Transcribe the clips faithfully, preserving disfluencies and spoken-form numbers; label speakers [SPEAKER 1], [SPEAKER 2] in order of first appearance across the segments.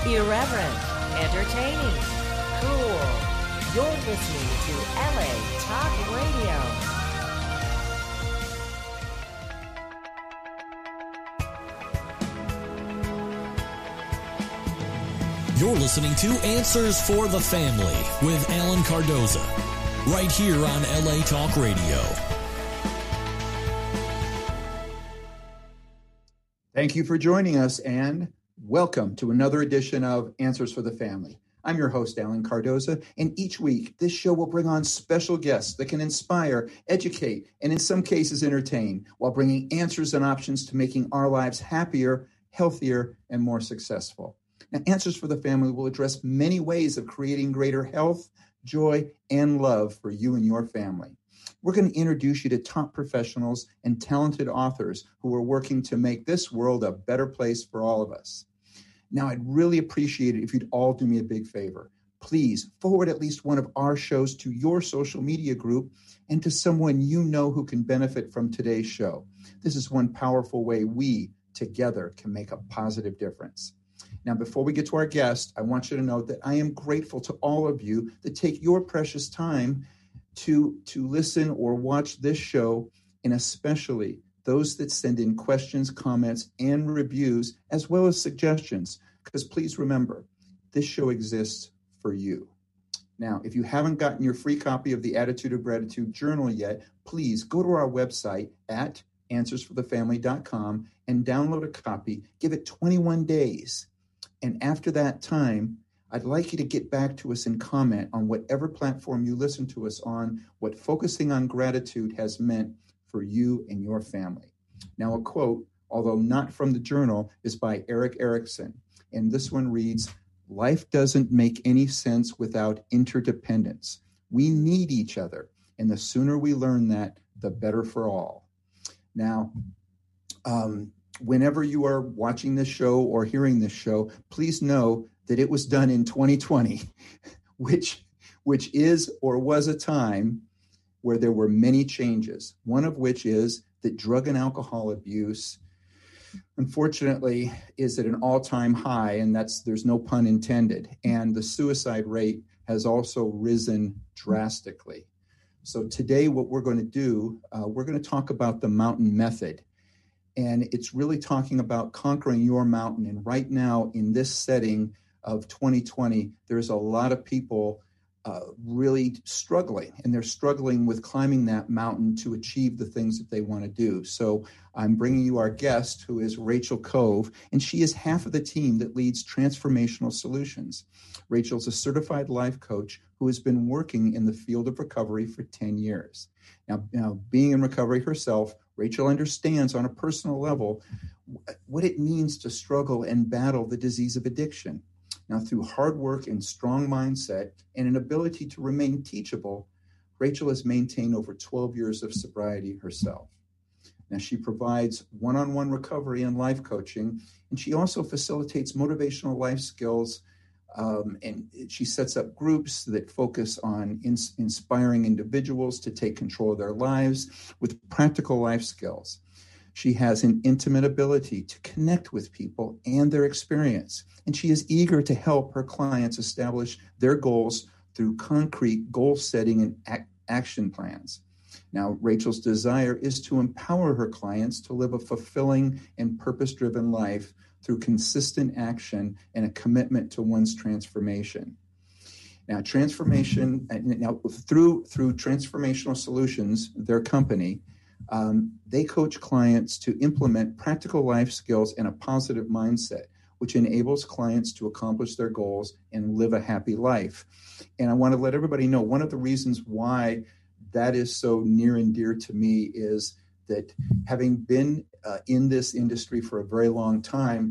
[SPEAKER 1] Irreverent, entertaining, cool. You're listening to L A Talk Radio.
[SPEAKER 2] You're listening to Answers for the Family with Alan Cardoza, right here on L A Talk Radio.
[SPEAKER 3] Thank you for joining us and welcome to another edition of Answers for the Family. I'm your host, Alan Cardoza, and each week this show will bring on special guests that can inspire, educate, and in some cases entertain while bringing answers and options to making our lives happier, healthier, and more successful. Now, Answers for the Family will address many ways of creating greater health, joy, and love for you and your family. We're going to introduce you to top professionals and talented authors who are working to make this world a better place for all of us. Now, I'd really appreciate it if you'd all do me a big favor. Please forward at least one of our shows to your social media group and to someone you know who can benefit from today's show. This is one powerful way we, together, can make a positive difference. Now, before we get to our guest, I want you to know that I am grateful to all of you that take your precious time to, to listen or watch this show, and especially those that send in questions, comments, and reviews, as well as suggestions, because please remember, this show exists for you. Now, if you haven't gotten your free copy of the Attitude of Gratitude Journal yet, please go to our website at answers for the family dot com and download a copy. Give it twenty-one days. And after that time, I'd like you to get back to us and comment on whatever platform you listen to us on, what focusing on gratitude has meant for you and your family. Now, a quote, although not from the journal, is by Erik Erikson. And this one reads, "Life doesn't make any sense without interdependence. We need each other. And the sooner we learn that, the better for all." Now, um, whenever you are watching this show or hearing this show, please know that it was done in twenty twenty, which which is or was a time where there were many changes, one of which is that drug and alcohol abuse, unfortunately, is at an all-time high, and that's there's no pun intended. And the suicide rate has also risen drastically. So today what we're going to do, uh, we're going to talk about the mountain method. And it's really talking about conquering your mountain. And right now, in this setting of twenty twenty, there's a lot of people uh, really struggling. And they're struggling with climbing that mountain to achieve the things that they want to do. So I'm bringing you our guest, who is Rachel Cove. And she is half of the team that leads Transformational Solutions. Rachel's a certified life coach who has been working in the field of recovery for ten years. Now, now being in recovery herself, Rachel understands on a personal level what it means to struggle and battle the disease of addiction. Now, through hard work and strong mindset and an ability to remain teachable, Rachel has maintained over twelve years of sobriety herself. Now, she provides one-on-one recovery and life coaching, and she also facilitates motivational life skills, um, and she sets up groups that focus on ins- inspiring individuals to take control of their lives with practical life skills. She has an intimate ability to connect with people and their experience, and she is eager to help her clients establish their goals through concrete goal setting and ac- action plans. Now, Rachel's desire is to empower her clients to live a fulfilling and purpose-driven life through consistent action and a commitment to one's transformation. Now, transformation, now through, through Transformational Solutions, their company, um, they coach clients to implement practical life skills and a positive mindset, which enables clients to accomplish their goals and live a happy life. And I want to let everybody know, one of the reasons why that is so near and dear to me is that having been uh, in this industry for a very long time,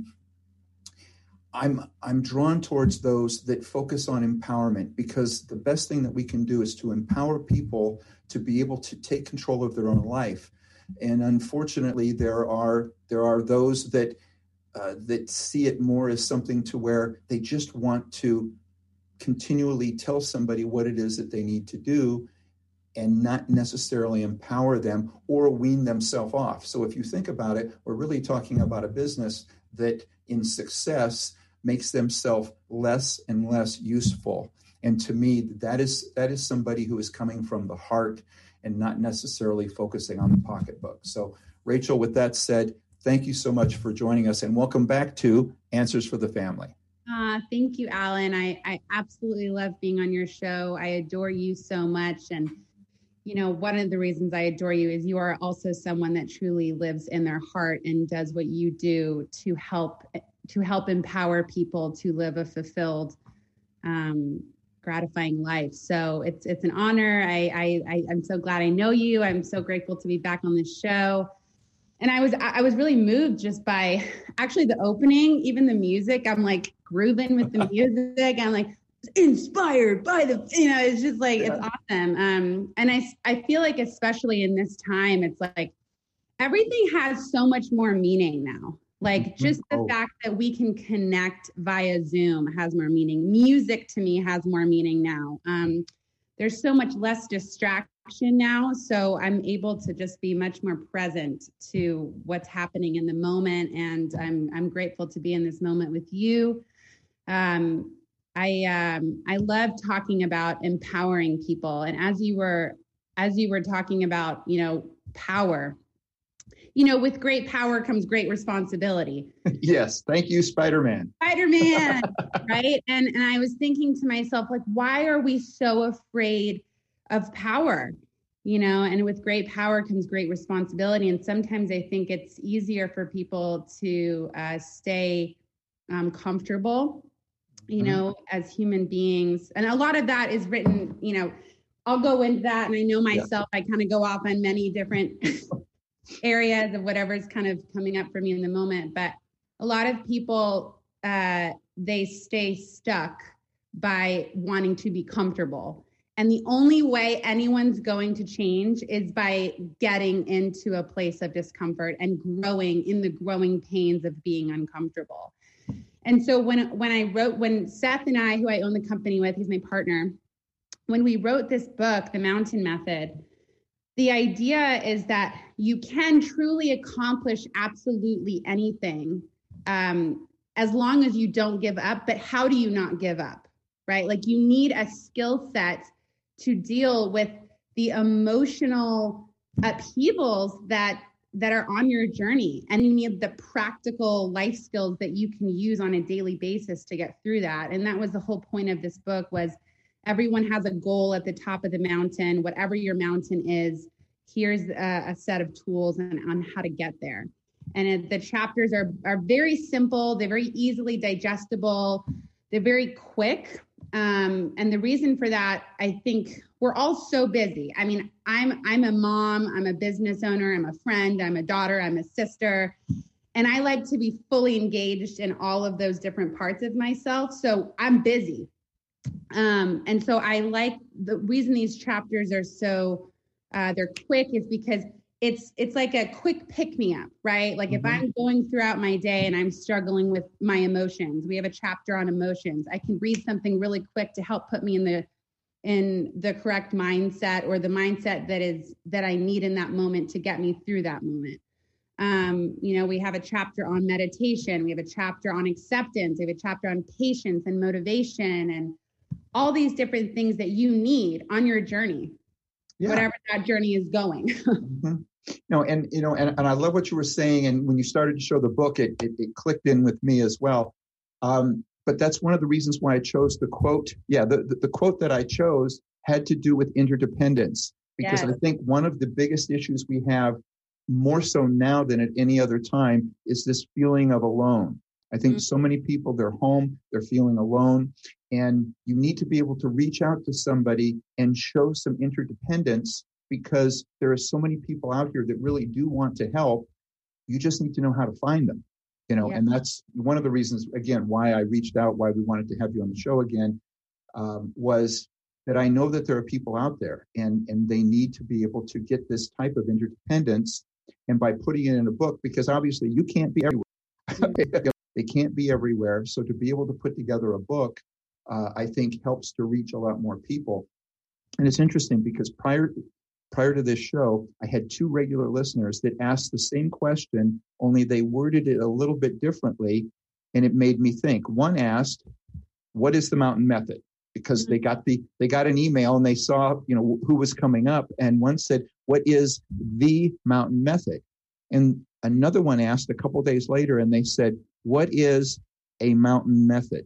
[SPEAKER 3] I'm I'm drawn towards those that focus on empowerment, because the best thing that we can do is to empower people to be able to take control of their own life. And unfortunately, there are there are those that uh, that see it more as something to where they just want to continually tell somebody what it is that they need to do, and not necessarily empower them or wean themselves off. So if you think about it, we're really talking about a business that in success makes themselves less and less useful. And to me, that is that is somebody who is coming from the heart and not necessarily focusing on the pocketbook. So, Rachel, with that said, thank you so much for joining us, and welcome back to Answers for the Family.
[SPEAKER 4] Uh, thank you, Alan. I, I absolutely love being on your show. I adore you so much. And, you know, one of the reasons I adore you is you are also someone that truly lives in their heart and does what you do to help to help empower people to live a fulfilled, um, gratifying life. So it's it's an honor. I, I, I'm so glad I know you. I'm so grateful to be back on this show. And I was I was really moved just by actually the opening, even the music. I'm like grooving with the music. I'm like inspired by the, you know, it's just like, it's awesome. Um, and I, I feel like, especially in this time, it's like everything has so much more meaning now. Like just the oh. fact that we can connect via Zoom has more meaning. Music to me has more meaning now. Um, there's so much less distraction now. So I'm able to just be much more present to what's happening in the moment. And I'm, I'm grateful to be in this moment with you. Um, I, um, I love talking about empowering people. And as you were, as you were talking about, you know, power, you know, with great power comes great responsibility.
[SPEAKER 3] Yes. Thank you, Spider-Man.
[SPEAKER 4] Spider-Man, right? And and I was thinking to myself, like, why are we so afraid of power? You know, and with great power comes great responsibility. And sometimes I think it's easier for people to uh, stay um, comfortable, you mm-hmm. know, as human beings. And a lot of that is written, you know, I'll go into that. And I know myself, yeah. I kind of go off on many different areas of whatever's kind of coming up for me in the moment. But a lot of people, uh, they stay stuck by wanting to be comfortable. And the only way anyone's going to change is by getting into a place of discomfort and growing in the growing pains of being uncomfortable. And so when, when I wrote, when Seth and I, who I own the company with, he's my partner, when we wrote this book, The Mountain Method, the idea is that you can truly accomplish absolutely anything um, as long as you don't give up. But how do you not give up, right? Like you need a skill set to deal with the emotional upheavals that that are on your journey. And you need the practical life skills that you can use on a daily basis to get through that. And that was the whole point of this book was everyone has a goal at the top of the mountain, whatever your mountain is, here's a, a set of tools and on how to get there. And it, the chapters are, are very simple. They're very easily digestible. They're very quick. Um, and the reason for that, I think we're all so busy. I mean, I'm, I'm a mom, I'm a business owner, I'm a friend, I'm a daughter, I'm a sister. And I like to be fully engaged in all of those different parts of myself. So I'm busy. Um, and so I like the reason these chapters are so, uh, they're quick is because it's, it's like a quick pick me up, right? Like mm-hmm. if I'm going throughout my day and I'm struggling with my emotions, we have a chapter on emotions. I can read something really quick to help put me in the, in the correct mindset or the mindset that is, that I need in that moment to get me through that moment. Um, you know, we have a chapter on meditation. We have a chapter on acceptance. We have a chapter on patience and motivation and all these different things that you need on your journey, yeah. whatever that journey is going.
[SPEAKER 3] mm-hmm. No, and, you know, and, and I love what you were saying. And when you started to show the book, it, it, it clicked in with me as well. Um, but that's one of the reasons why I chose the quote. Yeah, the, the, the quote that I chose had to do with interdependence, because yes. I think one of the biggest issues we have more so now than at any other time is this feeling of alone. I think mm-hmm. so many people, they're home, they're feeling alone, and you need to be able to reach out to somebody and show some interdependence, because there are so many people out here that really do want to help. You just need to know how to find them, you know, yeah. and that's one of the reasons, again, why I reached out, why we wanted to have you on the show again, um, was that I know that there are people out there and, and they need to be able to get this type of interdependence. And by putting it in a book, because obviously you can't be everywhere. Mm-hmm. They can't be everywhere. So to be able to put together a book, uh, I think helps to reach a lot more people. And it's interesting because prior, prior to this show, I had two regular listeners that asked the same question, only they worded it a little bit differently. and it made me think. One asked, what is the mountain method? Because mm-hmm. they got the they got an email and they saw, you know, who was coming up. And one said, what is the mountain method? And another one asked a couple days later, and they said, what is a mountain method?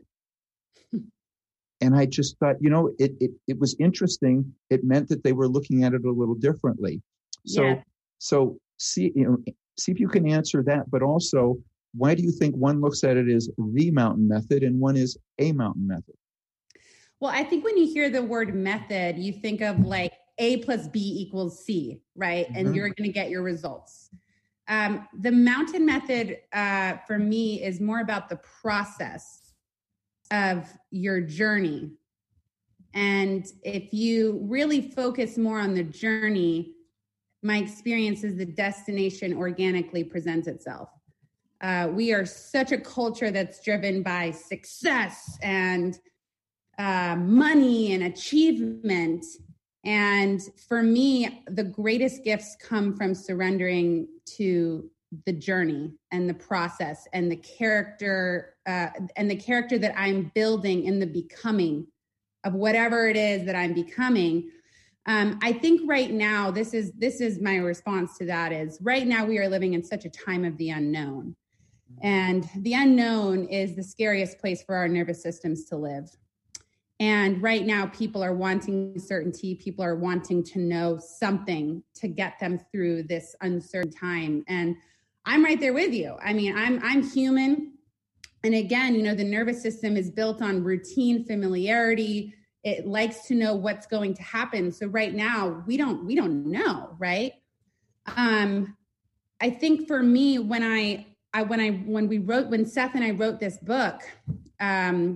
[SPEAKER 3] And I just thought, you know, it, it it was interesting. It meant that they were looking at it a little differently. So yeah. so see you know see if you can answer that. But also, why do you think one looks at it as the mountain method and one is a mountain method?
[SPEAKER 4] Well, I think when you hear the word method, you think of like A plus B equals C, right? Mm-hmm. And you're going to get your results. Um, the mountain method uh, for me is more about the process of your journey. And if you really focus more on the journey, my experience is the destination organically presents itself. Uh, we are such a culture that's driven by success and uh, money and achievement. And for me, the greatest gifts come from surrendering to the journey and the process and the character uh, and the character that I'm building in the becoming of whatever it is that I'm becoming. Um, I think right now, this is this is my response to that is right now we are living in such a time of the unknown. And the unknown is the scariest place for our nervous systems to live. And right now, people are wanting certainty. People are wanting to know something to get them through this uncertain time. And I'm right there with you. I mean, I'm I'm human. And again, you know, the nervous system is built on routine, familiarity. It likes to know what's going to happen. So right now, we don't we don't know, right? Um, I think for me, when I, I when I when we wrote when Seth and I wrote this book, um,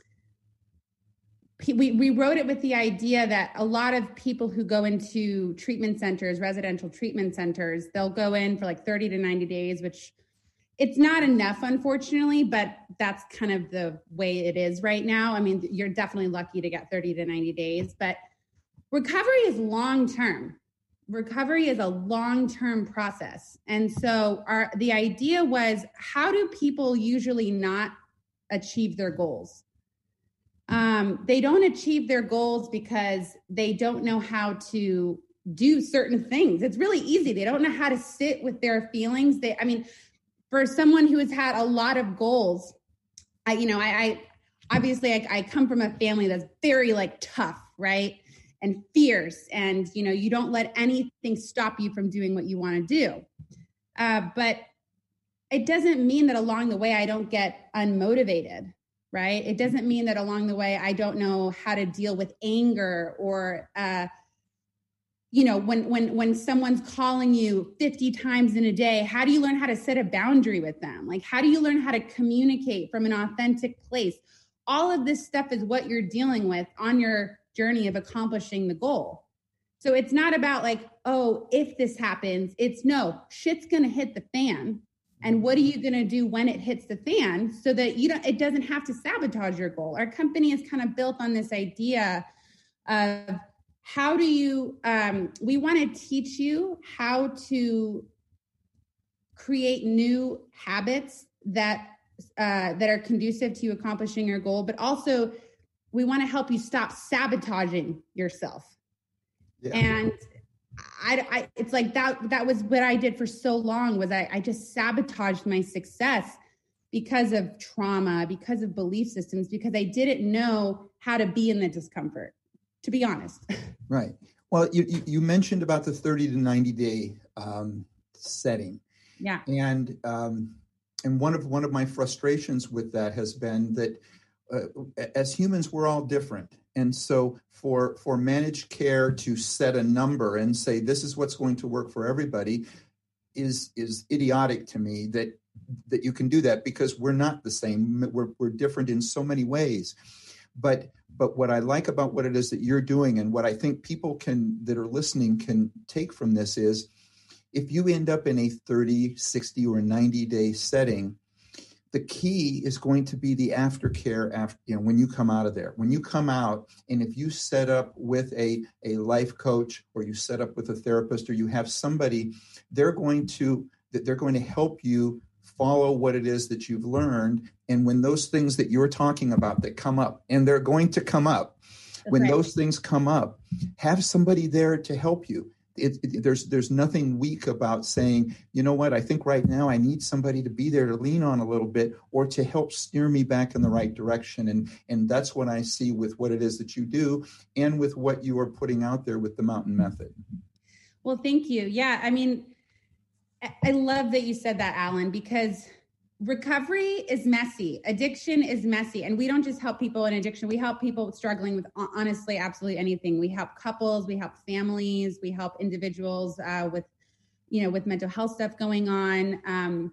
[SPEAKER 4] we we wrote it with the idea that a lot of people who go into treatment centers, residential treatment centers, they'll go in for like thirty to ninety days, which it's not enough, unfortunately, but that's kind of the way it is right now. I mean, you're definitely lucky to get thirty to ninety days, but recovery is long-term. Recovery is a long-term process. And so our the idea was, how do people usually not achieve their goals? Um, they don't achieve their goals because they don't know how to do certain things. It's really easy. They don't know how to sit with their feelings. They, I mean, for someone who has had a lot of goals, I, you know, I, I obviously I, I come from a family that's very like tough, right? And fierce. And, you know, you don't let anything stop you from doing what you want to do. Uh, but it doesn't mean that along the way, I don't get unmotivated. Right? It doesn't mean that along the way, I don't know how to deal with anger or, uh, you know, when, when, when someone's calling you fifty times in a day, how do you learn how to set a boundary with them? Like, how do you learn how to communicate from an authentic place? All of this stuff is what you're dealing with on your journey of accomplishing the goal. So it's not about like, oh, if this happens, it's no, shit's going to hit the fan. And what are you going to do when it hits the fan so that you don't, it doesn't have to sabotage your goal? Our company is kind of built on this idea of how do you, um, we want to teach you how to create new habits that, uh, that are conducive to you accomplishing your goal, but also we want to help you stop sabotaging yourself. Yeah. And I, I, it's like that, that was what I did for so long was I, I just sabotaged my success because of trauma, because of belief systems, because I didn't know how to be in the discomfort, to be honest.
[SPEAKER 3] Right. Well, you, you mentioned about the thirty to ninety day um, setting.
[SPEAKER 4] Yeah.
[SPEAKER 3] And, um, and one of, one of my frustrations with that has been that uh, as humans, we're all different. And so for for managed care to set a number and say this is what's going to work for everybody is is idiotic to me that that you can do that, because we're not the same. We're we're different in so many ways. But but what I like about what it is that you're doing, and what I think people can that are listening can take from this, is if you end up in a thirty, sixty, or ninety day setting, the key is going to be the aftercare after, you know, when you come out of there. When you come out, and if you set up with a, a life coach, or you set up with a therapist, or you have somebody, they're going to they're going to help you follow what it is that you've learned. And when those things that you're talking about that come up, and they're going to come up, That's when right. those things come up, have somebody there to help you. It, it, there's there's nothing weak about saying, you know what, I think right now I need somebody to be there to lean on a little bit or to help steer me back in the right direction. And, and that's what I see with what it is that you do and with what you are putting out there with the Mountain Method.
[SPEAKER 4] Well, thank you. Yeah, I mean, I love that you said that, Alan, because recovery is messy. Addiction is messy. And we don't just help people in addiction. We help people struggling with honestly, absolutely anything. We help couples, we help families, we help individuals uh, with, you know, with mental health stuff going on. Um,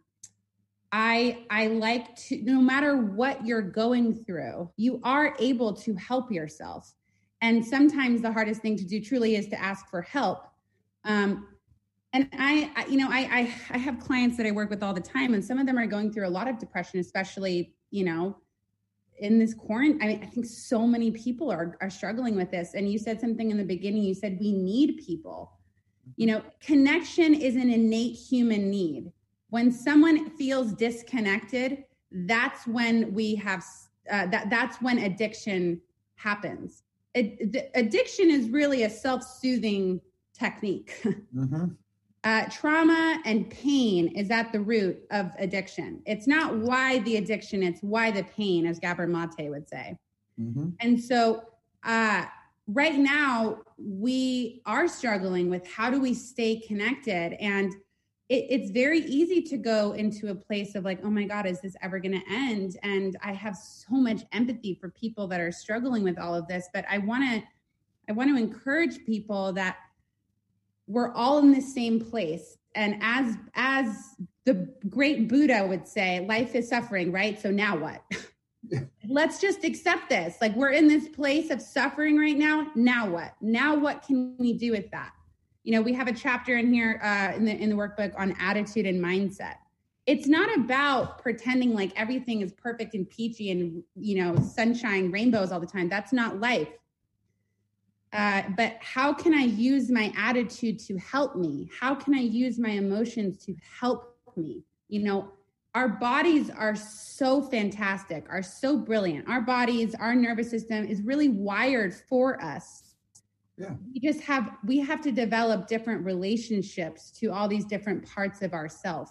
[SPEAKER 4] I, I like to, no matter what you're going through, you are able to help yourself. And sometimes the hardest thing to do truly is to ask for help. Um, And I, I, you know, I, I, I have clients that I work with all the time, and some of them are going through a lot of depression, especially, you know, in this quarantine. I mean, I think so many people are, are struggling with this. And you said something in the beginning, you said, we need people, you know, connection is an innate human need. When someone feels disconnected, that's when we have, uh, that that's when addiction happens. It, the, addiction is really a self-soothing technique. Mm-hmm. Uh, trauma and pain is at the root of addiction. It's not why the addiction, it's why the pain, as Gabor Mate would say. Mm-hmm. And so uh, right now, we are struggling with how do we stay connected? And it, it's very easy to go into a place of like, oh my God, is this ever going to end? And I have so much empathy for people that are struggling with all of this, but I want to, I want to encourage people that we're all in the same place. And as, as the great Buddha would say, life is suffering, right? So now what? Yeah. Let's just accept this. Like, we're in this place of suffering right now. Now what? Now what can we do with that? You know, we have a chapter in here uh, in the in the workbook on attitude and mindset. It's not about pretending like everything is perfect and peachy and, you know, sunshine, rainbows all the time. That's not life. Uh, but how can I use my attitude to help me? How can I use my emotions to help me? You know, our bodies are so fantastic, are so brilliant. Our bodies, our nervous system is really wired for us. Yeah. We just have, we have to develop different relationships to all these different parts of ourselves.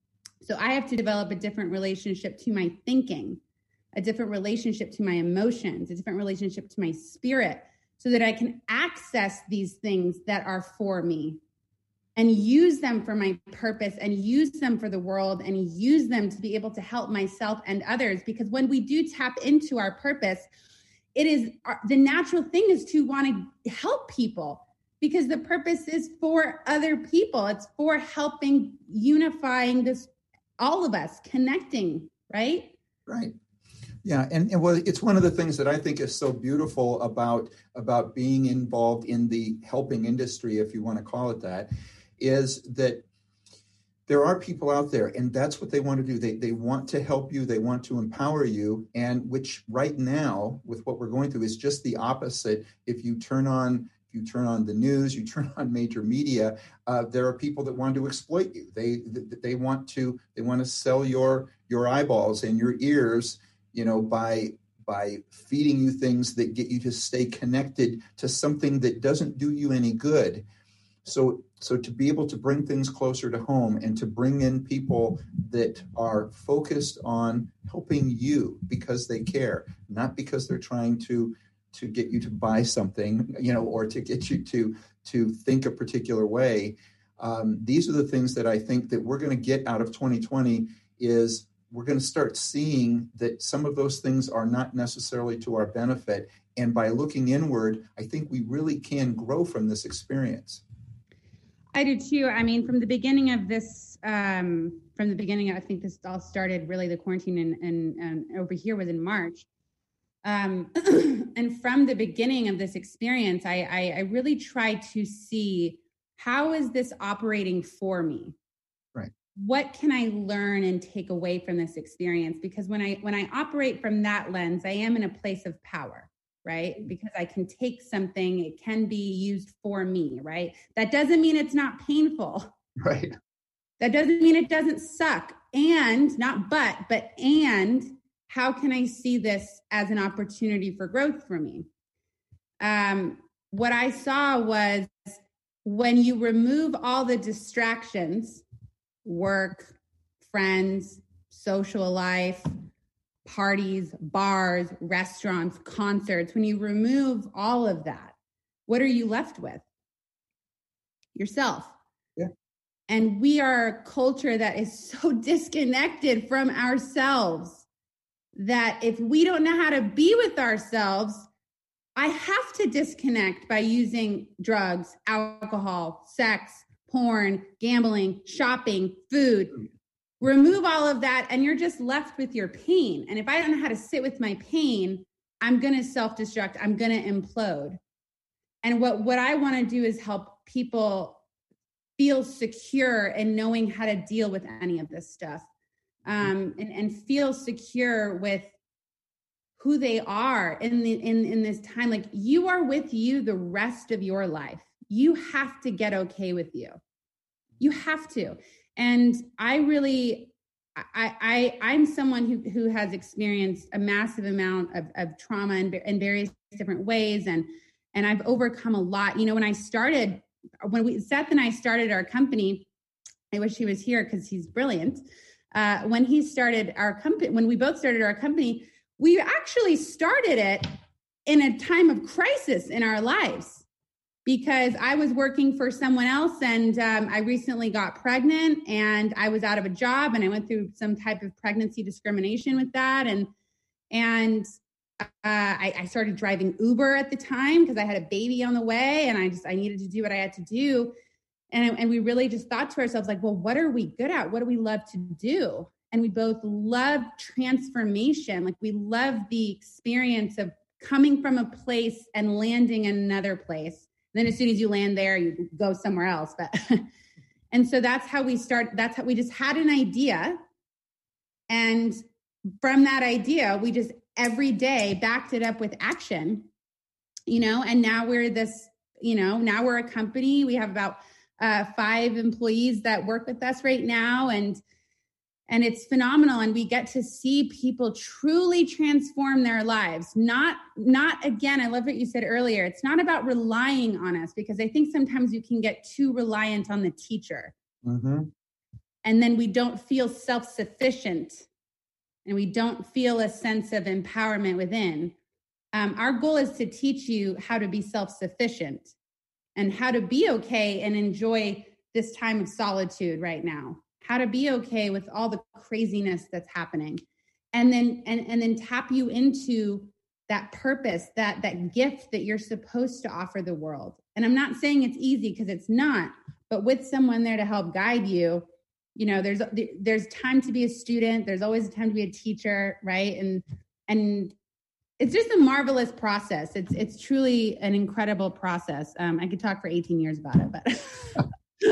[SPEAKER 4] So I have to develop a different relationship to my thinking, a different relationship to my emotions, a different relationship to my spirit, so that I can access these things that are for me and use them for my purpose and use them for the world and use them to be able to help myself and others. Because when we do tap into our purpose, it is the natural thing is to want to help people, because the purpose is for other people. It's for helping, unifying this, all of us, connecting, right?
[SPEAKER 3] Right. Yeah, and, and well, it's one of the things that I think is so beautiful about about being involved in the helping industry, if you want to call it that, is that there are people out there, and that's what they want to do. They they want to help you, they want to empower you, and which right now, with what we're going through, is just the opposite. If you turn on if you turn on the news, you turn on major media, uh, there are people that want to exploit you. They they want to they want to sell your your eyeballs and your ears, you know, by by feeding you things that get you to stay connected to something that doesn't do you any good. So so to be able to bring things closer to home and to bring in people that are focused on helping you because they care, not because they're trying to to get you to buy something, you know, or to get you to to think a particular way. Um, these are the things that I think that we're going to get out of twenty twenty is we're going to start seeing that some of those things are not necessarily to our benefit. And by looking inward, I think we really can grow from this experience.
[SPEAKER 4] I do too. I mean, from the beginning of this, um, from the beginning, I think this all started really the quarantine and, and, and over here was in March. Um, and from the beginning of this experience, I, I, I really tried to see, how is this operating for me?
[SPEAKER 3] Right.
[SPEAKER 4] What can I learn and take away from this experience? Because when I when I operate from that lens, I am in a place of power, right? Because I can take something, it can be used for me, right? That doesn't mean it's not painful.
[SPEAKER 3] Right.
[SPEAKER 4] That doesn't mean it doesn't suck. and not but, but and how can I see this as an opportunity for growth for me? Um, what I saw was when you remove all the distractions, work, friends, social life, parties, bars, restaurants, concerts, when you remove all of that, what are you left with? Yourself.
[SPEAKER 3] Yeah.
[SPEAKER 4] And we are a culture that is so disconnected from ourselves that if we don't know how to be with ourselves, I have to disconnect by using drugs, alcohol, sex, porn, gambling, shopping, food. Remove all of that and you're just left with your pain. And if I don't know how to sit with my pain, I'm going to self-destruct. I'm going to implode. And what, what I want to do is help people feel secure in knowing how to deal with any of this stuff, um, and, and feel secure with who they are in the in, in this time. Like, you are with you the rest of your life. You have to get okay with you. You have to. And I really, I, I, I'm someone who, who has experienced a massive amount of, of trauma in, in various different ways. And, and I've overcome a lot. You know, when I started, when we, Seth and I started our company, I wish he was here because he's brilliant. Uh, when he started our company, when we both started our company, we actually started it in a time of crisis in our lives, because I was working for someone else and um, I recently got pregnant and I was out of a job and I went through some type of pregnancy discrimination with that. And, and uh, I, I started driving Uber at the time because I had a baby on the way and I just, I needed to do what I had to do. And, and we really just thought to ourselves, like, well, what are we good at? What do we love to do? And we both love transformation. Like, we love the experience of coming from a place and landing in another place. Then as soon as you land there, you go somewhere else. But and so that's how we start. That's how we just had an idea. And from that idea, we just every day backed it up with action, you know, and now we're this, you know, now we're a company. We have about uh, five employees that work with us right now. And And it's phenomenal. And we get to see people truly transform their lives. Not, not again, I love what you said earlier. It's not about relying on us, because I think sometimes you can get too reliant on the teacher.
[SPEAKER 3] Mm-hmm.
[SPEAKER 4] And then we don't feel self-sufficient and we don't feel a sense of empowerment within. Um, our goal is to teach you how to be self-sufficient and how to be okay and enjoy this time of solitude right now. How to be okay with all the craziness that's happening, and then and, and then tap you into that purpose, that that gift that you're supposed to offer the world. And I'm not saying it's easy, because it's not, but with someone there to help guide you, you know, there's there's time to be a student. There's always a time to be a teacher, right? And and it's just a marvelous process. It's it's truly an incredible process. Um, I could talk for eighteen years about it, but.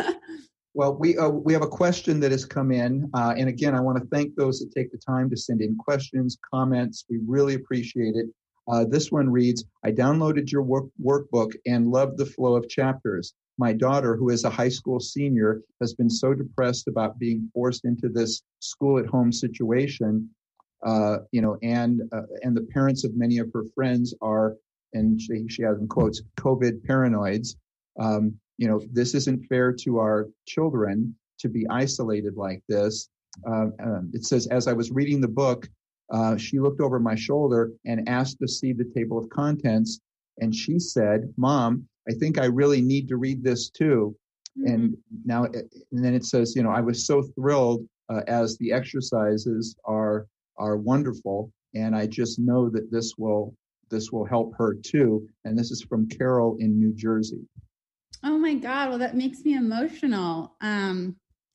[SPEAKER 3] Well, we uh, we have a question that has come in. Uh, and again, I want to thank those that take the time to send in questions, comments. We really appreciate it. Uh, this one reads, I downloaded your work, workbook and loved the flow of chapters. My daughter, who is a high school senior, has been so depressed about being forced into this school-at-home situation. Uh, you know, and uh, and the parents of many of her friends are, and she, she has in quotes, COVID paranoids. Um, You know, this isn't fair to our children to be isolated like this. Uh, um, it says, as I was reading the book, uh, she looked over my shoulder and asked to see the table of contents. And she said, Mom, I think I really need to read this too. Mm-hmm. And now, and then it says, you know, I was so thrilled uh, as the exercises are are wonderful. And I just know that this will this will help her too. And this is from Carol in New Jersey.
[SPEAKER 4] Oh my God. Well, that makes me emotional. Um,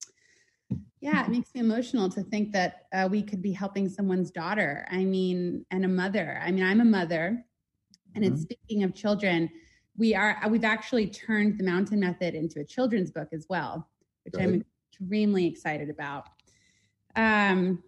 [SPEAKER 4] yeah, it makes me emotional to think that uh, we could be helping someone's daughter. I mean, and a mother. I mean, I'm a mother, and mm-hmm. it's speaking of children. We are, we've actually turned the Mountain Method into a children's book as well, which Good. I'm extremely excited about. Um,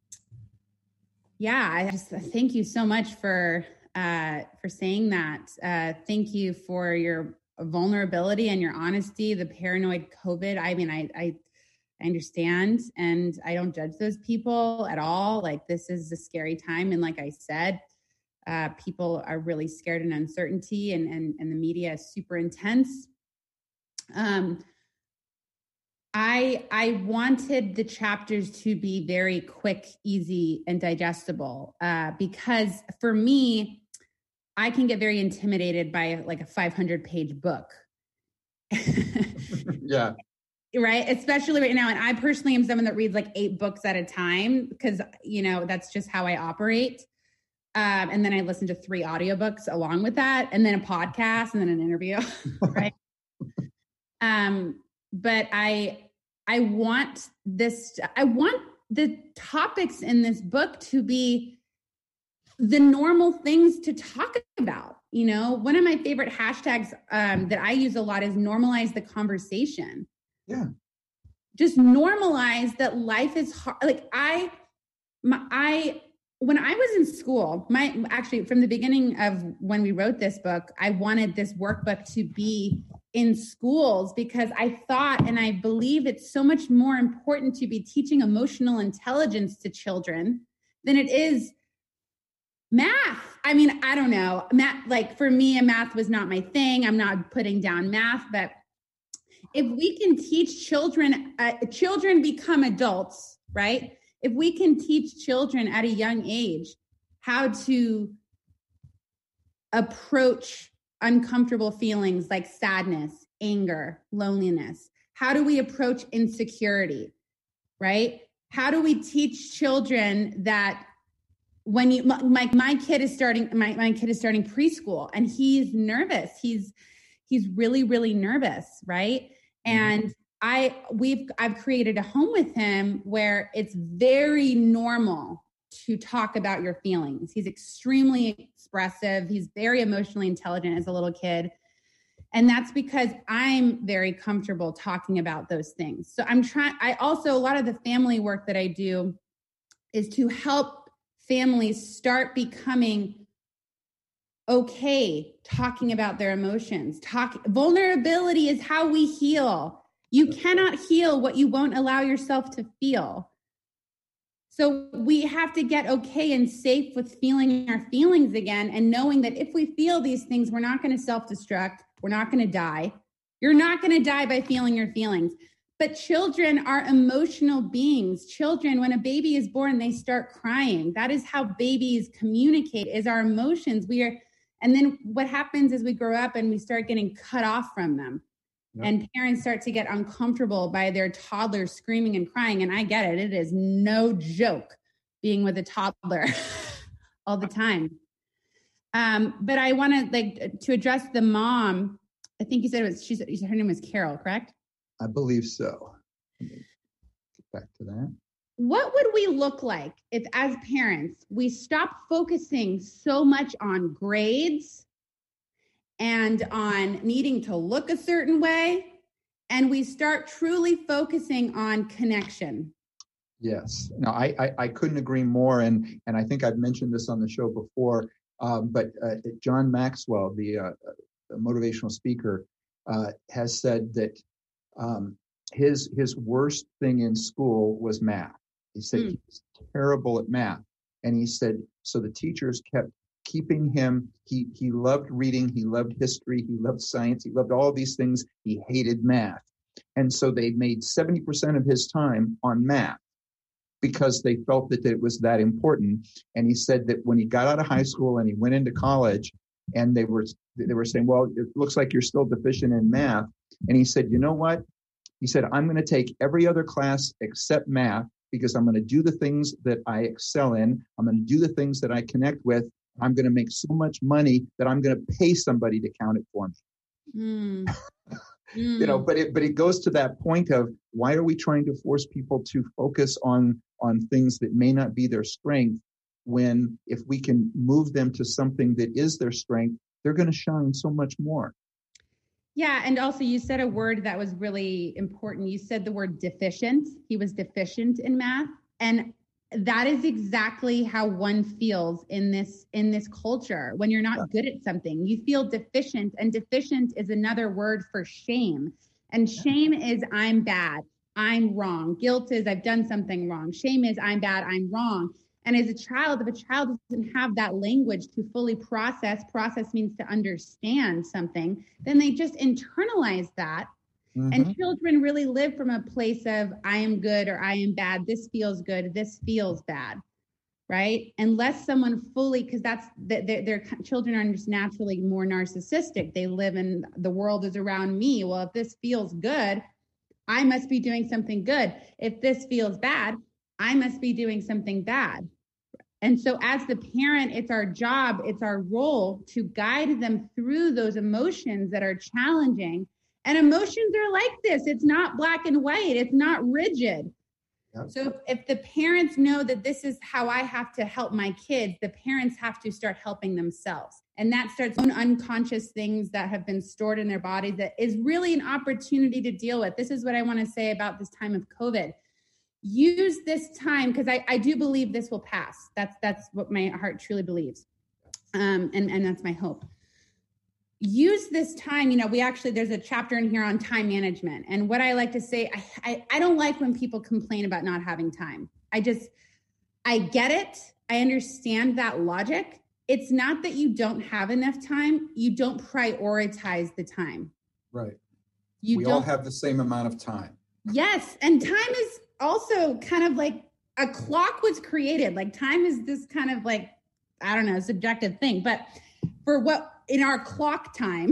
[SPEAKER 4] yeah, I just thank you so much for, uh, for saying that. Uh, thank you for your vulnerability and your honesty, the paranoid COVID. I mean, I, I, I understand. And I don't judge those people at all. Like, this is a scary time. And like I said, uh, people are really scared and uncertainty, and, and, and the media is super intense. Um, I, I wanted the chapters to be very quick, easy, and digestible, uh, because for me, I can get very intimidated by like a five hundred page book.
[SPEAKER 3] Yeah.
[SPEAKER 4] Right. Especially right now. And I personally am someone that reads like eight books at a time because, you know, that's just how I operate. Um, and then I listen to three audiobooks along with that, and then a podcast, and then an interview. Right. um, but I, I want this, I want the topics in this book to be the normal things to talk about. You know, one of my favorite hashtags um, that I use a lot is normalize the conversation.
[SPEAKER 3] Yeah.
[SPEAKER 4] Just normalize that life is hard. Like I, my, I, when I was in school, my, actually from the beginning of when we wrote this book, I wanted this workbook to be in schools because I thought, and I believe it's so much more important to be teaching emotional intelligence to children than it is math. I mean, I don't know. Math, like for me, math was not my thing. I'm not putting down math, but if we can teach children, uh, children become adults, right? If we can teach children at a young age how to approach uncomfortable feelings like sadness, anger, loneliness, how do we approach insecurity, right? How do we teach children that when you, my, my kid is starting, my, my kid is starting preschool and he's nervous. He's, he's really, really nervous. Right. And I, we've, I've created a home with him where it's very normal to talk about your feelings. He's extremely expressive. He's very emotionally intelligent as a little kid. And that's because I'm very comfortable talking about those things. So I'm trying, I also, a lot of the family work that I do is to help families start becoming okay talking about their emotions. Talk, vulnerability is how we heal. You cannot heal what you won't allow yourself to feel. So we have to get okay and safe with feeling our feelings again, and knowing that if we feel these things, we're not going to self-destruct. We're not going to die. You're not going to die by feeling your feelings. But children are emotional beings. Children, when a baby is born, they start crying. That is how babies communicate, is our emotions. We are, and then what happens is we grow up and we start getting cut off from them. Yep. And parents start to get uncomfortable by their toddler screaming and crying. And I get it. It is no joke being with a toddler all the time. Um, but I want to like to address the mom. I think you said it was, she's, her name was Carol, correct?
[SPEAKER 3] I believe so. Let me get back to that.
[SPEAKER 4] What would we look like if, as parents, we stop focusing so much on grades and on needing to look a certain way, and we start truly focusing on connection?
[SPEAKER 3] Yes. No, I, I, I couldn't agree more. And, and I think I've mentioned this on the show before, um, but uh, John Maxwell, the, uh, the motivational speaker, uh, has said that Um, his his worst thing in school was math. He said mm. he was terrible at math. And he said, so the teachers kept keeping him. He, he loved reading. He loved history. He loved science. He loved all these things. He hated math. And so they made seventy percent of his time on math because they felt that it was that important. And he said that when he got out of high school and he went into college, and they were they were saying, well, it looks like you're still deficient in math. And he said, you know what? He said, I'm going to take every other class except math because I'm going to do the things that I excel in. I'm going to do the things that I connect with. I'm going to make so much money that I'm going to pay somebody to count it for me. Mm. mm. You know, but it but it goes to that point of why are we trying to force people to focus on on things that may not be their strength, when if we can move them to something that is their strength, they're going to shine so much more.
[SPEAKER 4] Yeah. And also you said a word that was really important. You said the word deficient. He was deficient in math. And that is exactly how one feels in this, in this culture. When you're not good at something, you feel deficient, and deficient is another word for shame. And shame is I'm bad. I'm wrong. Guilt is I've done something wrong. Shame is I'm bad, I'm wrong. And as a child, if a child doesn't have that language to fully process, process means to understand something, then they just internalize that. Mm-hmm. And children really live from a place of I am good or I am bad. This feels good. This feels bad. Right? Unless someone fully, because that's their, their children are just naturally more narcissistic. They live in the world is around me. Well, if this feels good, I must be doing something good. If this feels bad, I must be doing something bad. And so as the parent, it's our job, it's our role to guide them through those emotions that are challenging. And emotions are like this. It's not black and white. It's not rigid. So if, if the parents know that this is how I have to help my kids, the parents have to start helping themselves. And that starts own unconscious things that have been stored in their bodies that is really an opportunity to deal with. This is what I want to say about this time of COVID. Use this time, because I, I do believe this will pass. That's that's what my heart truly believes. Um, and, and that's my hope. Use this time, you know, we actually, there's a chapter in here on time management. And what I like to say, I, I, I don't like when people complain about not having time. I just, I get it. I understand that logic. It's not that you don't have enough time. You don't prioritize the time.
[SPEAKER 3] Right.
[SPEAKER 4] You
[SPEAKER 3] we
[SPEAKER 4] don't,
[SPEAKER 3] all have the same amount of time.
[SPEAKER 4] Yes. And time is also kind of like a clock was created. Like time is this kind of like, I don't know, subjective thing. But for what, in our clock time,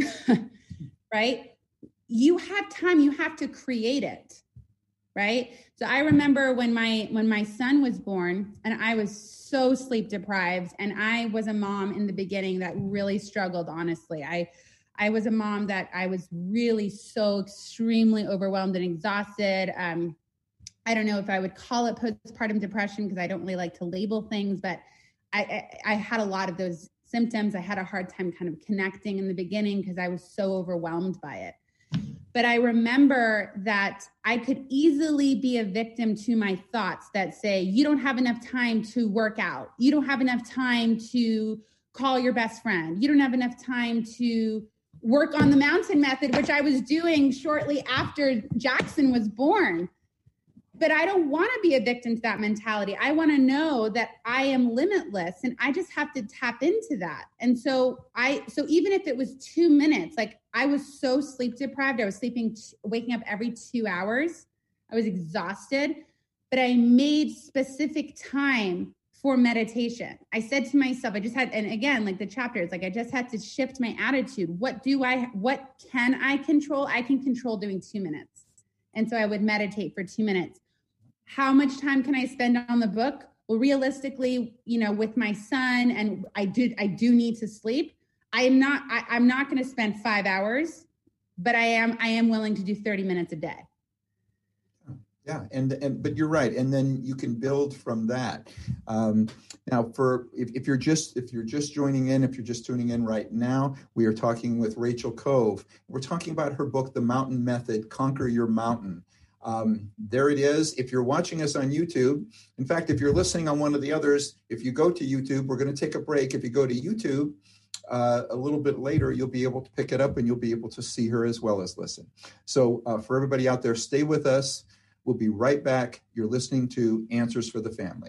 [SPEAKER 4] right? You have time, you have to create it, right? So I remember when my when my son was born and I was so sleep deprived, and I was a mom in the beginning that really struggled, honestly. I I was a mom that I was really so extremely overwhelmed and exhausted. Um, I don't know if I would call it postpartum depression because I don't really like to label things, but I, I, I had a lot of those symptoms. I had a hard time kind of connecting in the beginning because I was so overwhelmed by it. But I remember that I could easily be a victim to my thoughts that say, you don't have enough time to work out. You don't have enough time to call your best friend. You don't have enough time to work on the mountain method, which I was doing shortly after Jackson was born. But I don't want to be a victim to that mentality. I want to know that I am limitless, and I just have to tap into that. And so I, so even if it was two minutes, like I was so sleep deprived, I was sleeping, waking up every two hours. I was exhausted, but I made specific time for meditation. I said to myself, I just had, and again, like the chapters, like I just had to shift my attitude. What do I, what can I control? I can control doing two minutes. And so I would meditate for two minutes. How much time can I spend on the book? Well, realistically, you know, with my son, and I did, I do need to sleep. I am not, I, I'm not going to spend five hours, but I am, I am willing to do thirty minutes a day.
[SPEAKER 3] Yeah. And, and, but you're right. And then you can build from that. Um, now for, if, if you're just, if you're just joining in, if you're just tuning in right now, we are talking with Rachel Cove. We're talking about her book, The Mountain Method, Conquer Your Mountain. Um, there it is. If you're watching us on YouTube, in fact, if you're listening on one of the others, if you go to YouTube, we're going to take a break. If you go to YouTube uh, a little bit later, you'll be able to pick it up and you'll be able to see her as well as listen. So uh, for everybody out there, stay with us. We'll be right back. You're listening to Answers for the Family.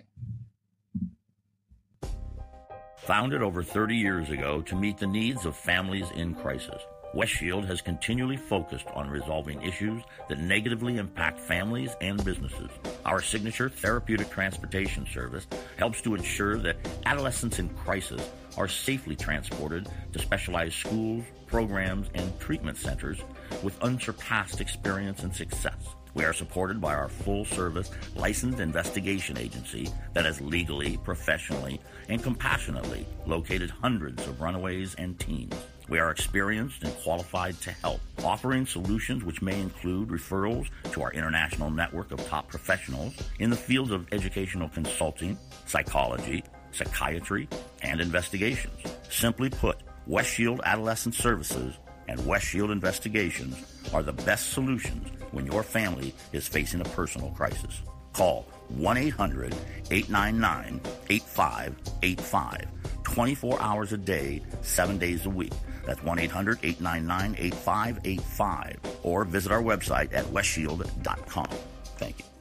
[SPEAKER 5] Founded over thirty years ago to meet the needs of families in crisis, West Shield has continually focused on resolving issues that negatively impact families and businesses. Our signature therapeutic transportation service helps to ensure that adolescents in crisis are safely transported to specialized schools, programs, and treatment centers with unsurpassed experience and success. We are supported by our full-service licensed investigation agency that has legally, professionally, and compassionately located hundreds of runaways and teens. We are experienced and qualified to help, offering solutions which may include referrals to our international network of top professionals in the fields of educational consulting, psychology, psychiatry, and investigations. Simply put, West Shield Adolescent Services and West Shield Investigations are the best solutions when your family is facing a personal crisis. Call one eight hundred, eight nine nine, eight five eight five, twenty-four hours a day, seven days a week. That's one eight hundred, eight nine nine, eight five eight five. Or visit our website at west shield dot com.
[SPEAKER 6] Thank you.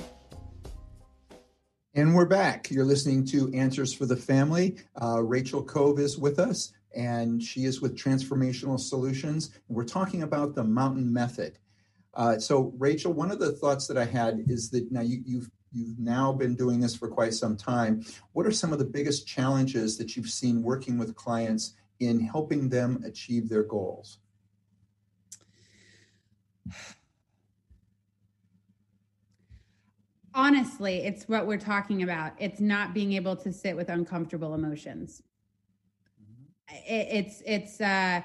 [SPEAKER 3] And we're back. You're listening to Answers for the Family. Uh, Rachel Cove is with us, and she is with Transformational Solutions. And we're talking about the Mountain Method. Uh, so, Rachel, one of the thoughts that I had is that now you, you've you've now been doing this for quite some time. What are some of the biggest challenges that you've seen working with clients in helping them achieve their goals?
[SPEAKER 4] Honestly, it's what we're talking about. It's not being able to sit with uncomfortable emotions. Mm-hmm. It, it's it's uh,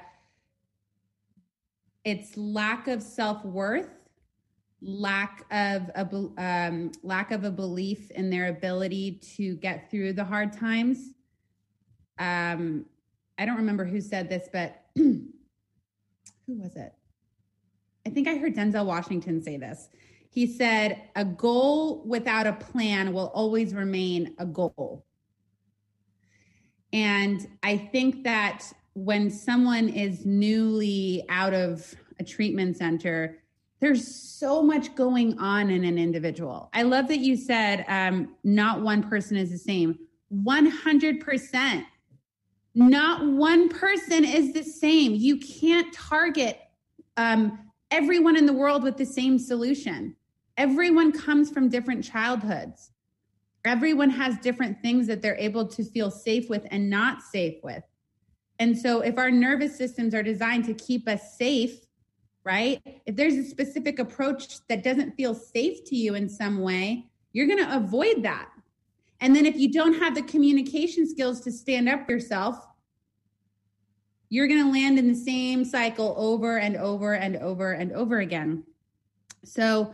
[SPEAKER 4] it's lack of self-worth, lack of a um, lack of a belief in their ability to get through the hard times. Um, I don't remember who said this, but who was it? I think I heard Denzel Washington say this. He said, a goal without a plan will always remain a goal. And I think that when someone is newly out of a treatment center, there's so much going on in an individual. I love that you said um, not one person is the same. one hundred percent. Not one person is the same. You can't target um, everyone in the world with the same solution. Everyone comes from different childhoods. Everyone has different things that they're able to feel safe with and not safe with. And so if our nervous systems are designed to keep us safe, right? If there's a specific approach that doesn't feel safe to you in some way, you're going to avoid that. And then if you don't have the communication skills to stand up for yourself, you're going to land in the same cycle over and over and over and over again. So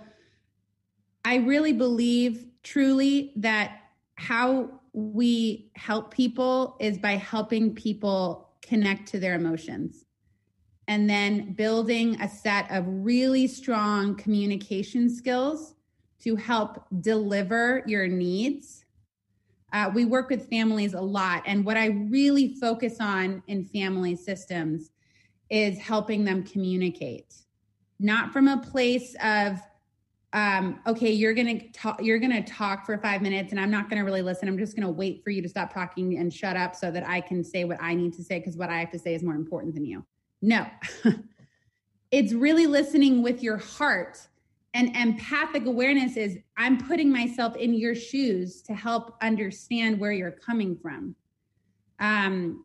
[SPEAKER 4] I really believe truly that how we help people is by helping people connect to their emotions and then building a set of really strong communication skills to help deliver your needs. Uh, we work with families a lot. And what I really focus on in family systems is helping them communicate, not from a place of, Um, okay, you're going to talk, you're going to talk for five minutes and I'm not going to really listen. I'm just going to wait for you to stop talking and shut up so that I can say what I need to say because what I have to say is more important than you. No, it's really listening with your heart, and empathic awareness is I'm putting myself in your shoes to help understand where you're coming from. Um,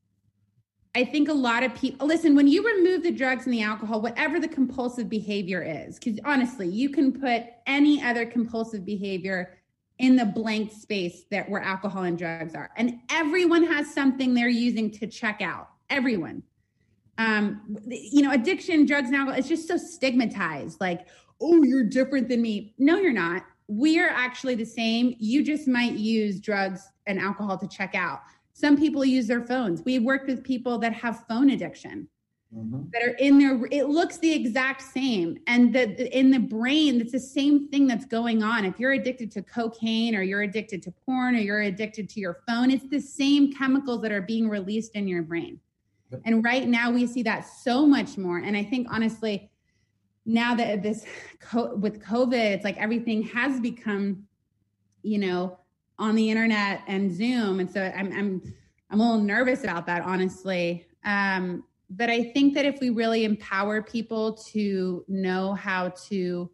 [SPEAKER 4] I think a lot of people, listen, when you remove the drugs and the alcohol, whatever the compulsive behavior is, because honestly, you can put any other compulsive behavior in the blank space that where alcohol and drugs are. And everyone has something they're using to check out. Everyone. Um, you know, addiction, drugs, and alcohol, it's just so stigmatized. Like, oh, you're different than me. No, you're not. We are actually the same. You just might use drugs and alcohol to check out. Some people use their phones. We've worked with people that have phone addiction, mm-hmm. that are in their, it looks the exact same. And the, in the brain, it's the same thing that's going on. If you're addicted to cocaine or you're addicted to porn or you're addicted to your phone, it's the same chemicals that are being released in your brain. Yep. And right now we see that so much more. And I think honestly, now that this with COVID, it's like everything has become, you know, on the internet and Zoom. And so I'm, I'm, I'm a little nervous about that, honestly. Um, but I think that if we really empower people to know how to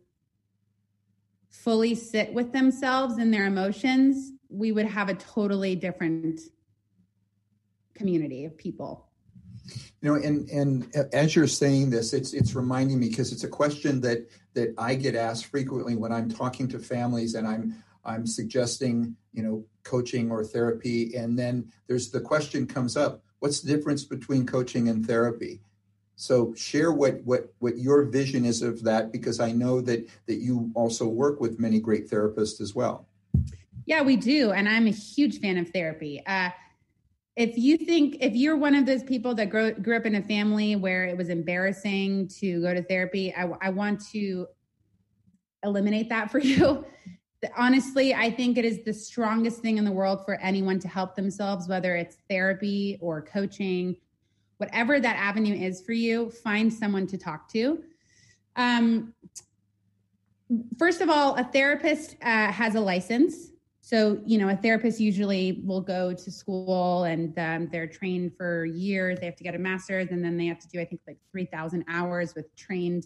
[SPEAKER 4] fully sit with themselves and their emotions, we would have a totally different community of people.
[SPEAKER 3] You know, and, and as you're saying this, it's it's reminding me, because it's a question that that I get asked frequently when I'm talking to families and I'm I'm suggesting, you know, coaching or therapy. And then there's the question comes up, what's the difference between coaching and therapy? So share what what what your vision is of that, because I know that that you also work with many great therapists as well.
[SPEAKER 4] Yeah, we do. And I'm a huge fan of therapy. Uh, if you think, if you're one of those people that grew, grew up in a family where it was embarrassing to go to therapy, I, I want to eliminate that for you. Honestly, I think it is the strongest thing in the world for anyone to help themselves, whether it's therapy or coaching, whatever that avenue is for you, find someone to talk to. Um, first of all, a therapist uh, has a license. So, you know, a therapist usually will go to school and um, they're trained for years. They have to get a master's, and then they have to do, I think, like three thousand hours with trained,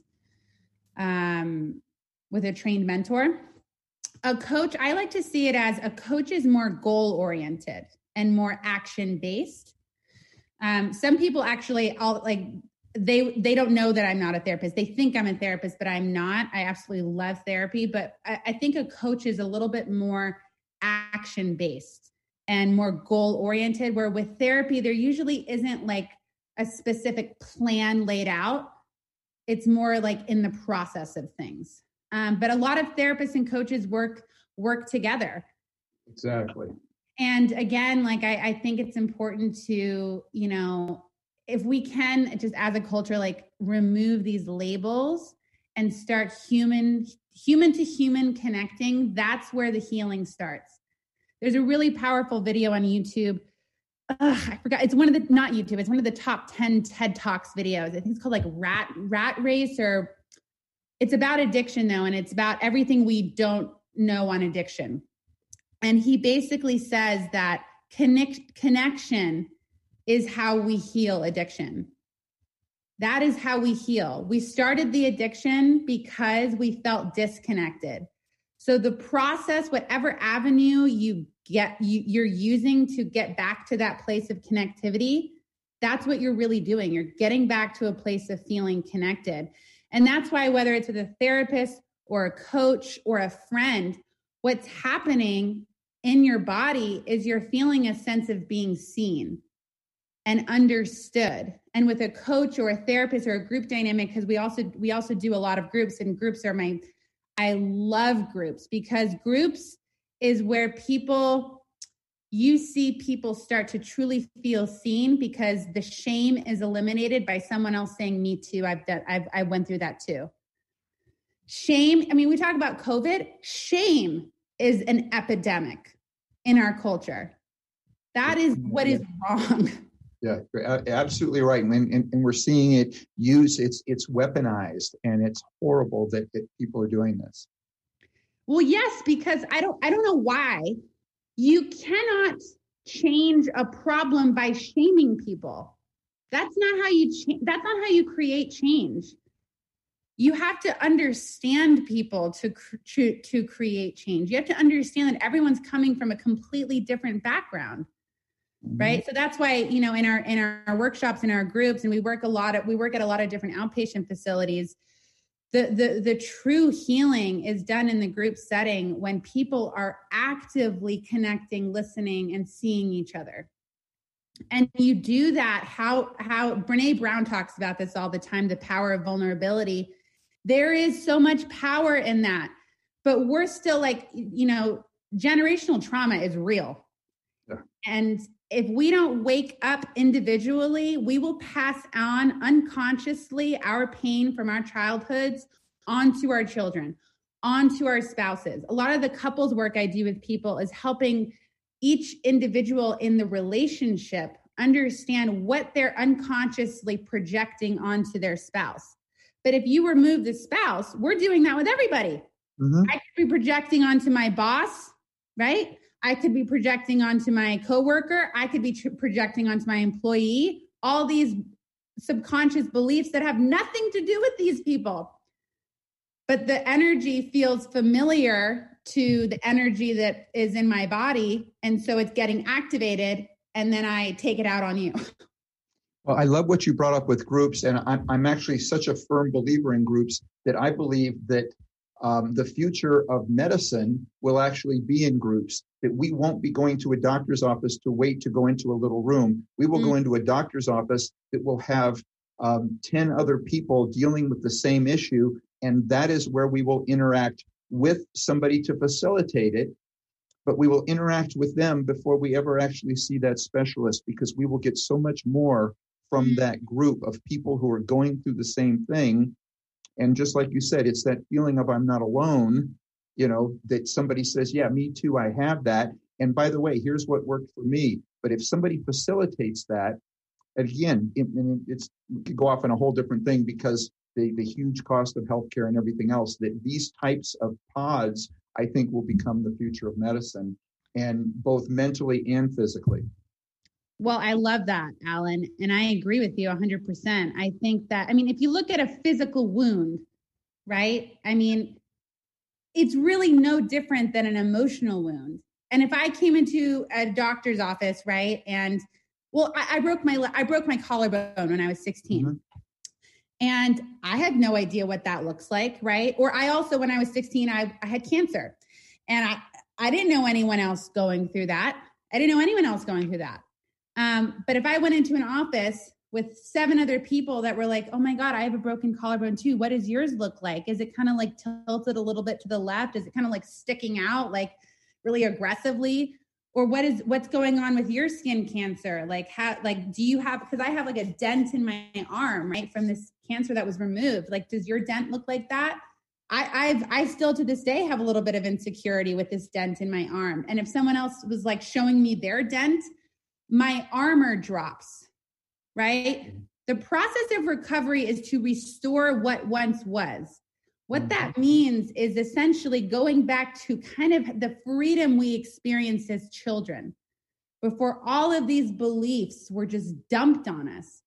[SPEAKER 4] um, with a trained mentor. A coach, I like to see it as a coach is more goal-oriented and more action-based. Um, some people actually, all like, they they don't know that I'm not a therapist. They think I'm a therapist, but I'm not. I absolutely love therapy. But I, I think a coach is a little bit more action-based and more goal-oriented, where with therapy, there usually isn't like a specific plan laid out. It's more like in the process of things. Um, but a lot of therapists and coaches work work together.
[SPEAKER 3] Exactly.
[SPEAKER 4] And again, like I, I think it's important to, you know, if we can just as a culture, like remove these labels and start human, human to human connecting, that's where the healing starts. There's a really powerful video on YouTube. Ugh, I forgot. It's one of the, not YouTube. It's one of the top ten TED Talks videos. I think it's called like Rat, Rat Race, or it's about addiction though. And it's about everything we don't know on addiction. And he basically says that connect, connection is how we heal addiction. That is how we heal. We started the addiction because we felt disconnected. So the process, whatever avenue you get, you, you're using to get back to that place of connectivity, that's what you're really doing. You're getting back to a place of feeling connected. And that's why, whether it's with a therapist or a coach or a friend, what's happening in your body is you're feeling a sense of being seen and understood. And with a coach or a therapist or a group dynamic, because we also we also do a lot of groups, and groups are my, I love groups, because groups is where people, you see people start to truly feel seen, because the shame is eliminated by someone else saying, me too, I've done, I've, I went through that too. Shame, I mean, we talk about COVID, shame is an epidemic in our culture. That is what is wrong.
[SPEAKER 3] Yeah, absolutely right. And, and, and we're seeing it use, it's it's weaponized, and it's horrible that, that people are doing this.
[SPEAKER 4] Well, yes, because I don't I don't know why you cannot change a problem by shaming people. That's not how you cha- that's not how you create change. You have to understand people to, to to create change. You have to understand that everyone's coming from a completely different background. Mm-hmm. Right. So that's why, you know, in our in our workshops, in our groups, and we work a lot of we work at a lot of different outpatient facilities. The the the true healing is done in the group setting when people are actively connecting, listening, and seeing each other. And you do that, how how Brene Brown talks about this all the time, the power of vulnerability. There is so much power in that. But we're still like, you know, generational trauma is real. Yeah. And if we don't wake up individually, we will pass on unconsciously our pain from our childhoods onto our children, onto our spouses. A lot of the couples work I do with people is helping each individual in the relationship understand what they're unconsciously projecting onto their spouse. But if you remove the spouse, we're doing that with everybody. Mm-hmm. I could be projecting onto my boss, right? I could be projecting onto my coworker. I could be tr- projecting onto my employee, all these subconscious beliefs that have nothing to do with these people. But the energy feels familiar to the energy that is in my body. And so it's getting activated, and then I take it out on you.
[SPEAKER 3] Well, I love what you brought up with groups. And I'm, I'm actually such a firm believer in groups that I believe that Um, the future of medicine will actually be in groups, that we won't be going to a doctor's office to wait to go into a little room. We will mm-hmm. go into a doctor's office that will have um, ten other people dealing with the same issue. And that is where we will interact with somebody to facilitate it. But we will interact with them before we ever actually see that specialist, because we will get so much more from mm-hmm. that group of people who are going through the same thing. And just like you said, it's that feeling of I'm not alone, you know, that somebody says, yeah, me too, I have that. And by the way, here's what worked for me. But if somebody facilitates that, again, it, it's, it could go off on a whole different thing, because the, the huge cost of healthcare and everything else, that these types of pods, I think, will become the future of medicine, and both mentally and physically.
[SPEAKER 4] Well, I love that, Alan. And I agree with you one hundred percent. I think that, I mean, if you look at a physical wound, right? I mean, it's really no different than an emotional wound. And if I came into a doctor's office, right? And well, I, I broke my, I broke my collarbone when I was sixteen. Mm-hmm. And I had no idea what that looks like, right? Or I also, when I was sixteen, I, I had cancer. And I, I didn't know anyone else going through that. I didn't know anyone else going through that. Um, but if I went into an office with seven other people that were like, oh my God, I have a broken collarbone too. What does yours look like? Is it kind of like tilted a little bit to the left? Is it kind of like sticking out like really aggressively? Or what is, what's going on with your skin cancer? Like how, like, do you have, cause I have like a dent in my arm, right? From this cancer that was removed. Like, does your dent look like that? I, I've, I still to this day have a little bit of insecurity with this dent in my arm. And if someone else was like showing me their dent, my armor drops, right? The process of recovery is to restore what once was. What that means is essentially going back to kind of the freedom we experienced as children before all of these beliefs were just dumped on us.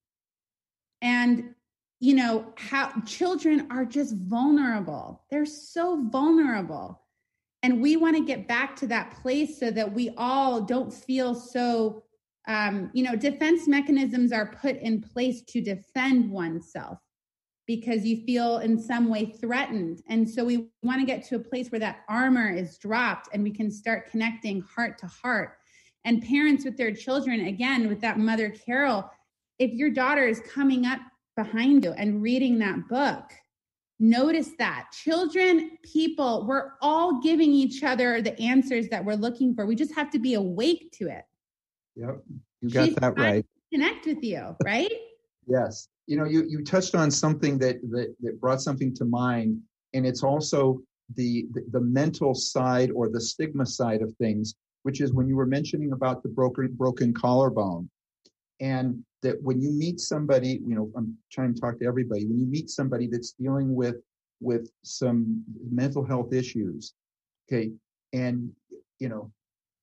[SPEAKER 4] And, you know, how children are just vulnerable. They're so vulnerable. And we want to get back to that place so that we all don't feel so, um, you know, defense mechanisms are put in place to defend oneself because you feel in some way threatened. And so we want to get to a place where that armor is dropped and we can start connecting heart to heart. And parents with their children, again, with that Mother Carol, if your daughter is coming up behind you and reading that book, notice that. Children, people, we're all giving each other the answers that we're looking for. We just have to be awake to it.
[SPEAKER 3] Yep, you got
[SPEAKER 4] She's
[SPEAKER 3] that right.
[SPEAKER 4] Connect with you, right?
[SPEAKER 3] Yes. You know, you, you touched on something that, that, that brought something to mind, and it's also the, the, the mental side or the stigma side of things, which is when you were mentioning about the broken, broken collarbone. And that when you meet somebody, you know, I'm trying to talk to everybody, when you meet somebody that's dealing with, with some mental health issues, okay, and, you know,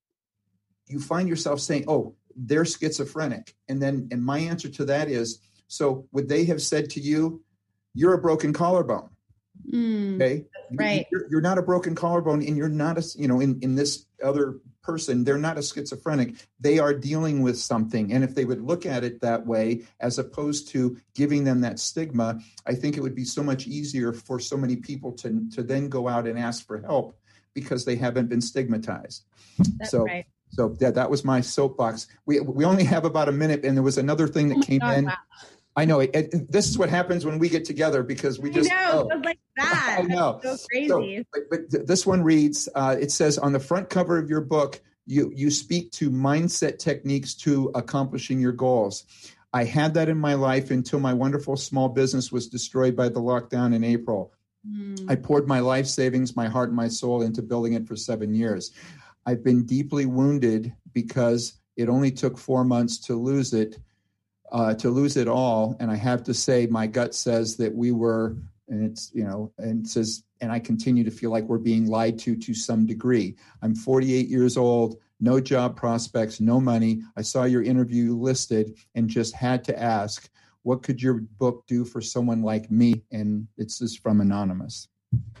[SPEAKER 3] you find yourself saying, oh, they're schizophrenic. And then, and my answer to that is, so would they have said to you, you're a broken collarbone? Mm, okay.
[SPEAKER 4] Right.
[SPEAKER 3] You're, you're not a broken collarbone, and you're not a, you know, in, in this other person, they're not a schizophrenic. They are dealing with something. And if they would look at it that way, as opposed to giving them that stigma, I think it would be so much easier for so many people to, to then go out and ask for help because they haven't been stigmatized.
[SPEAKER 4] That's
[SPEAKER 3] so,
[SPEAKER 4] right.
[SPEAKER 3] So that, that was my soapbox. We we only have about a minute, and there was another thing that oh came God, in. Wow. I know it, it, this is what happens when we get together because we just
[SPEAKER 4] I know, oh. like that.
[SPEAKER 3] I know.
[SPEAKER 4] That's so crazy.
[SPEAKER 3] So, but, but th- this one reads, uh, it says on the front cover of your book, you, you speak to mindset techniques to accomplishing your goals. I had that in my life until my wonderful small business was destroyed by the lockdown in April. Mm. I poured my life savings, my heart, and my soul into building it for seven years. I've been deeply wounded because it only took four months to lose it. Uh, to lose it all. And I have to say, my gut says that we were, and it's, you know, and it says, and I continue to feel like we're being lied to to some degree. I'm forty-eight years old, no job prospects, no money. I saw your interview listed and just had to ask, what could your book do for someone like me? And it's just from Anonymous.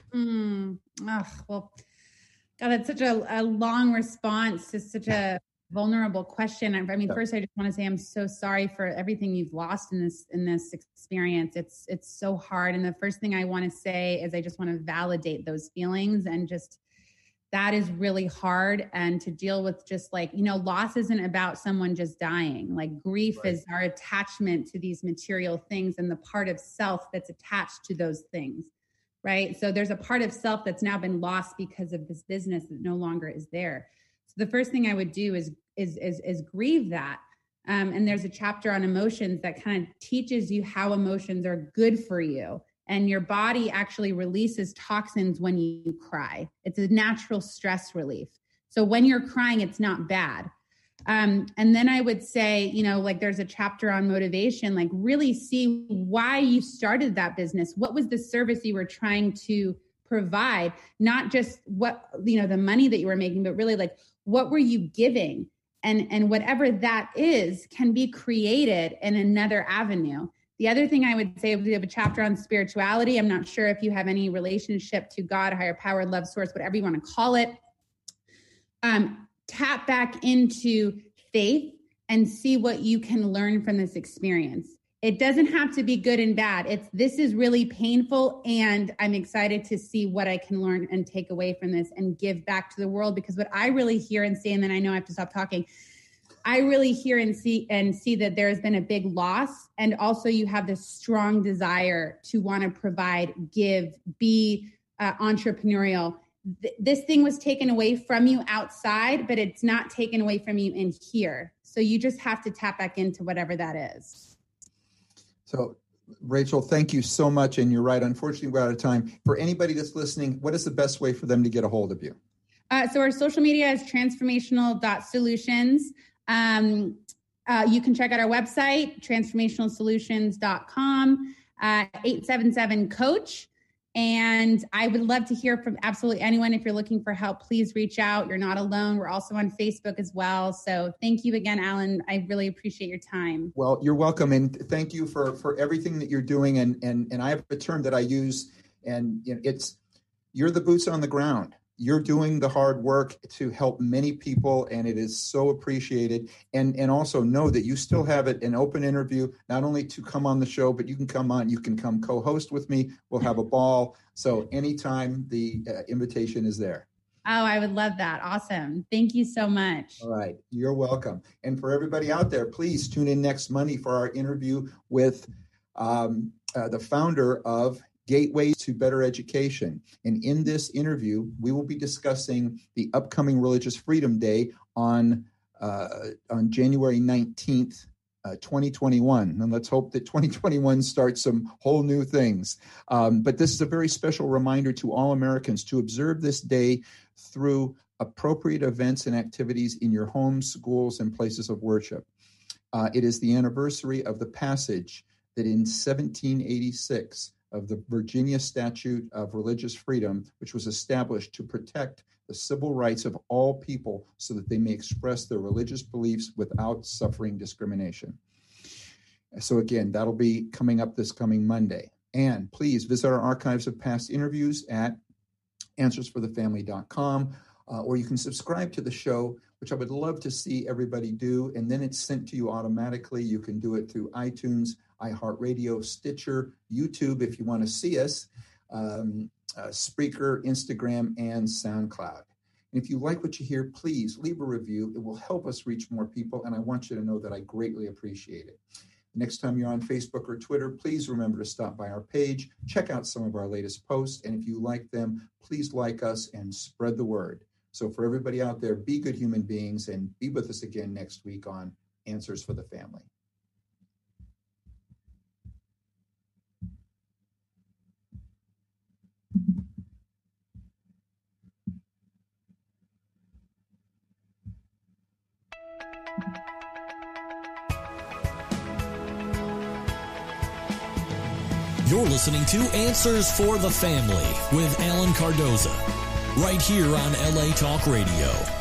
[SPEAKER 4] Mm. Oh, well, God, that's such a, a long response to such a vulnerable question. I mean, first, I just want to say I'm so sorry for everything you've lost in this in this experience. It's it's so hard. And the first thing I want to say is I just want to validate those feelings, and just that is really hard. And to deal with just like, you know, loss isn't about someone just dying. Like grief right. is our attachment to these material things and the part of self that's attached to those things. Right. So there's a part of self that's now been lost because of this business that no longer is there. So the first thing I would do is is is, is grieve that. Um, and there's a chapter on emotions that kind of teaches you how emotions are good for you. And your body actually releases toxins when you cry. It's a natural stress relief. So when you're crying, it's not bad. Um, and then I would say, you know, like there's a chapter on motivation, like really see why you started that business. What was the service you were trying to provide? Not just what, you know, the money that you were making, but really like, what were you giving? And, and whatever that is can be created in another avenue. The other thing I would say, we have a chapter on spirituality. I'm not sure if you have any relationship to God, higher power, love source, whatever you want to call it. Um, tap back into faith and see what you can learn from this experience. It doesn't have to be good and bad. It's, this is really painful, and I'm excited to see what I can learn and take away from this and give back to the world. Because what I really hear and see, and then I know I have to stop talking, I really hear and see and see that there has been a big loss. And also you have this strong desire to want to provide, give, be uh, entrepreneurial. Th- this thing was taken away from you outside, but it's not taken away from you in here. So you just have to tap back into whatever that is.
[SPEAKER 3] So, Rachel, thank you so much. And you're right. Unfortunately, we're out of time. For anybody that's listening, what is the best way for them to get a hold of you?
[SPEAKER 4] Uh, so our social media is transformational dot solutions. Um, uh, you can check out our website, transformational solutions dot com, uh, eight seven seven coach. And I would love to hear from absolutely anyone. If you're looking for help, please reach out. You're not alone. We're also on Facebook as well. So thank you again, Alan. I really appreciate your time.
[SPEAKER 3] Well, you're welcome. And thank you for, for everything that you're doing. And, and, and I have a term that I use, and you know, it's, you're the boots on the ground. You're doing the hard work to help many people, and it is so appreciated. And and also know that you still have it an open interview, not only to come on the show, but you can come on, you can come co-host with me. We'll have a ball. So anytime, the uh, invitation is there.
[SPEAKER 4] Oh, I would love that. Awesome. Thank you so much.
[SPEAKER 3] All right. You're welcome. And for everybody out there, please tune in next Monday for our interview with um, uh, the founder of Gateways to Better Education. And in this interview, we will be discussing the upcoming Religious Freedom Day on uh, on January nineteenth, uh, twenty twenty-one. And let's hope that twenty twenty-one starts some whole new things. Um, but this is a very special reminder to all Americans to observe this day through appropriate events and activities in your homes, schools, and places of worship. Uh, it is the anniversary of the passage that in seventeen eighty-six of the Virginia Statute of Religious Freedom, which was established to protect the civil rights of all people so that they may express their religious beliefs without suffering discrimination. So again, that'll be coming up this coming Monday. And please visit our archives of past interviews at answers for the family dot com, uh, or you can subscribe to the show, which I would love to see everybody do. And then it's sent to you automatically. You can do it through iTunes, iHeartRadio, Stitcher, YouTube if you want to see us, um, uh, Spreaker, Instagram, and SoundCloud. And if you like what you hear, please leave a review. It will help us reach more people, and I want you to know that I greatly appreciate it. Next time you're on Facebook or Twitter, please remember to stop by our page, check out some of our latest posts, and if you like them, please like us and spread the word. So for everybody out there, be good human beings, and be with us again next week on Answers for the Family.
[SPEAKER 2] You're listening to Answers for the Family with Alan Cardoza, right here on L A Talk Radio.